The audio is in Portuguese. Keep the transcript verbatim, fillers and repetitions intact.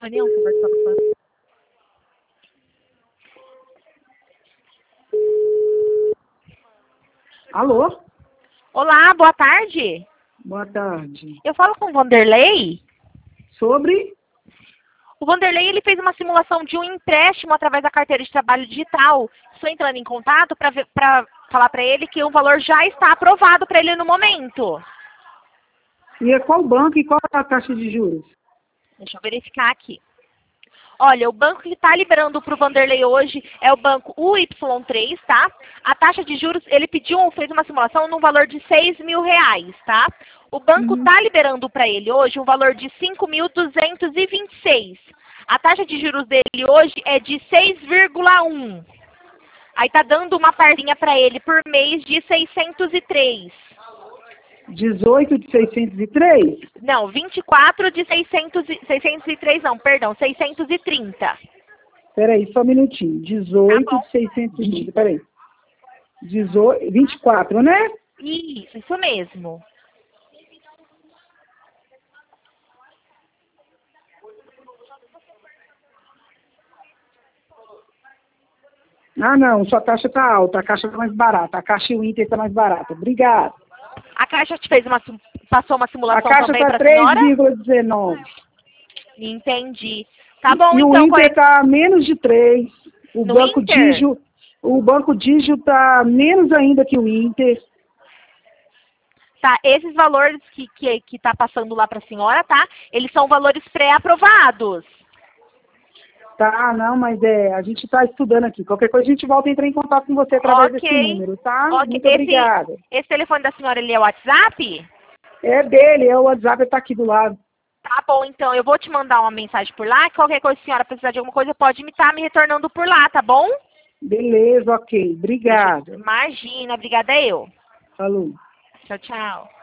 Reunião, conversar com você. Alô? Olá, boa tarde. Boa tarde. Eu falo com o Vanderlei. Sobre? O Vanderlei ele fez uma simulação de um empréstimo através da carteira de trabalho digital. Estou entrando em contato para falar para ele que o valor já está aprovado para ele no momento. E é qual banco e qual a taxa de juros? Deixa eu verificar aqui. Olha, o banco que está liberando para o Vanderlei hoje é o banco U Y três, tá? A taxa de juros, ele pediu, fez uma simulação no valor de seis mil reais, tá? O banco está Uhum. liberando para ele hoje um valor de cinco mil duzentos e vinte e seis. A taxa de juros dele hoje é de seis vírgula um. Aí tá dando uma parzinha para ele por mês de seiscentos e três. dezoito de seiscentos e três? Não, vinte e quatro de seiscentos, e- seiscentos e três não, perdão, seiscentos e trinta. Peraí, só um minutinho. Tá dezoito bom. de seiscentos e trinta, peraí. dezoito, vinte e quatro, né? Isso, isso mesmo. Ah, não, sua taxa tá alta, a caixa tá mais barata, a caixa e o Inter tá mais barata. Obrigado. A Caixa te fez uma, sim- passou uma A simulação caixa também tá para a três senhora? vírgula dezenove. Entendi. Tá bom, E o então. Inter tá menos de três. O No Banco Inter? Digio, o Banco Digio tá menos ainda que o Inter. Tá, esses valores que, que, que tá passando lá para a senhora, tá? Eles são valores pré-aprovados. Tá, não, mas é, a gente está estudando aqui. Qualquer coisa a gente volta a entrar em contato com você através desse Ok. número, tá? Ok. Muito Esse, obrigada. esse telefone da senhora, ele é o WhatsApp? É dele, é o WhatsApp, está aqui do lado. Tá bom, então. Eu vou te mandar uma mensagem por lá. Qualquer coisa, se a senhora precisar de alguma coisa, pode me estar me retornando por lá, tá bom? Beleza, ok. Deixa, Obrigada. imagina. Obrigada eu. Falou. Tchau, tchau.